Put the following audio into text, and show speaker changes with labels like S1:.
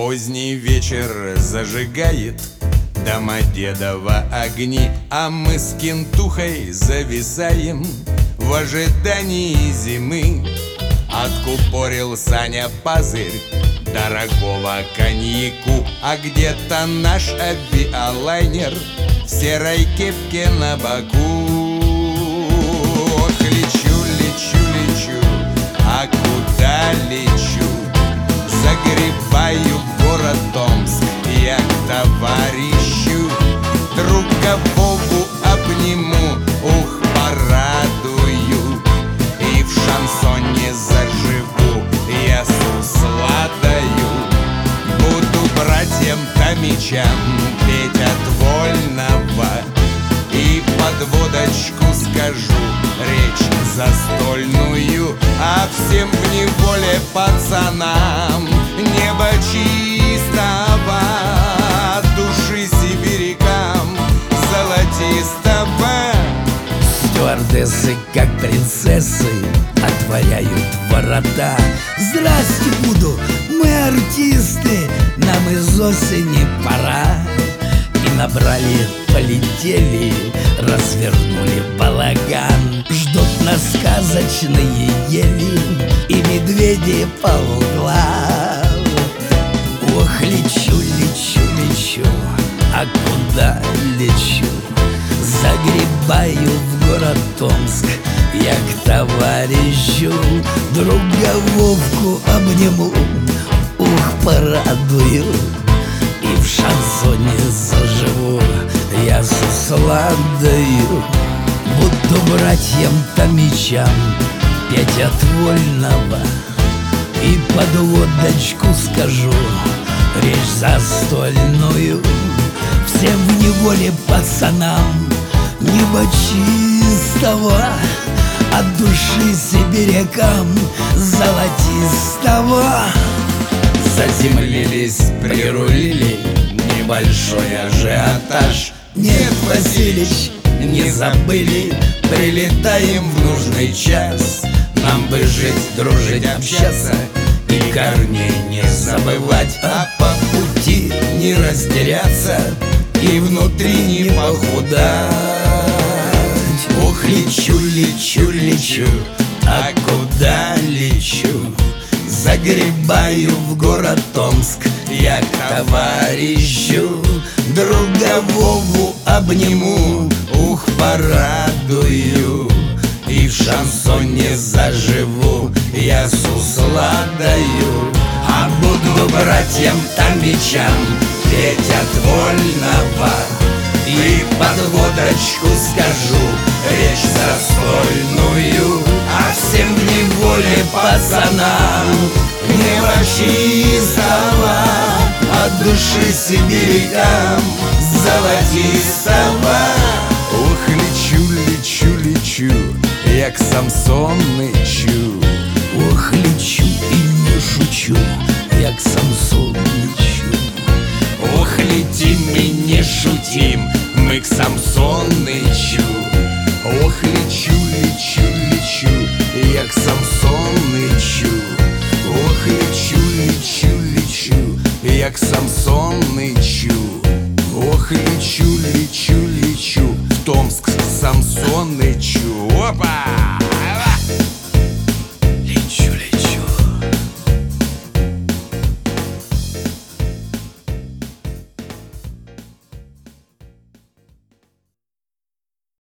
S1: Поздний вечер зажигает Домодедово огни, а мы с Кентухой зависаем в ожидании зимы. Откупорил Саня пазырь дорогого коньяку, а где-то наш авиалайнер в серой кепке на боку. Ох, лечу, лечу, лечу, а куда лечу? Загребаю в город Томск я к товарищу, друга Вову обниму, ух, порадую, и в шансоне заживу, я сусладаю. Буду братьям Томичам петь от Вольного, и под водочку скажу речь застольную, а всем в неволе пацанам небо чистого, души сибирякам золотистого.
S2: Стюардессы, как принцессы, отворяют ворота. Здрасте, буду, мы артисты, нам из осени пора. И набрали, полетели, развернули балаган. Ждут нас сказочные ели и медведи по углам. Ох, лечу, лечу, лечу, а куда лечу? Загребаю в город Томск я к товарищу, друга Вовку обниму, ух, порадую, и в шансоне заживу, я сусладаю. Буду братьям Томичам петь от Вольного, и под водочку скажу речь застольную, всем в неволе пацанам небо чистого, от души сибирякам золотистого.
S1: Заземлились, прирулили, небольшой ажиотаж.
S2: Нет, Василич,
S1: Не забыли, прилетаем в нужный час. Нам бы жить, дружить, общаться и корней не забывать, а по пути не растеряться и внутри не похудать. Ох, лечу, лечу, лечу, а куда лечу? Загребаю в город Томск я к товарищу, друга Вову обниму, ух, порадую, и в шансоне заживу, я сусладаю. А буду братьям Томичам петь от Вольного, и под водочку скажу речь застольную, а всем в неволе пацанам небо чистого, от души сибирякам золотистого. Ох, лечу, лечу, лечу, я к Самсонычу.
S2: ох, лечу и не шучу, я к Самсонычу.
S1: Ох, летим и не шутим, мы к Самсонычу. Ох, лечу, лечу, лечу, я к Самсонычу. Ох, лечу, лечу, лечу, я к Самсонычу. Ох, лечу, лечу, лечу, в Томск к Самсонычу. Опа!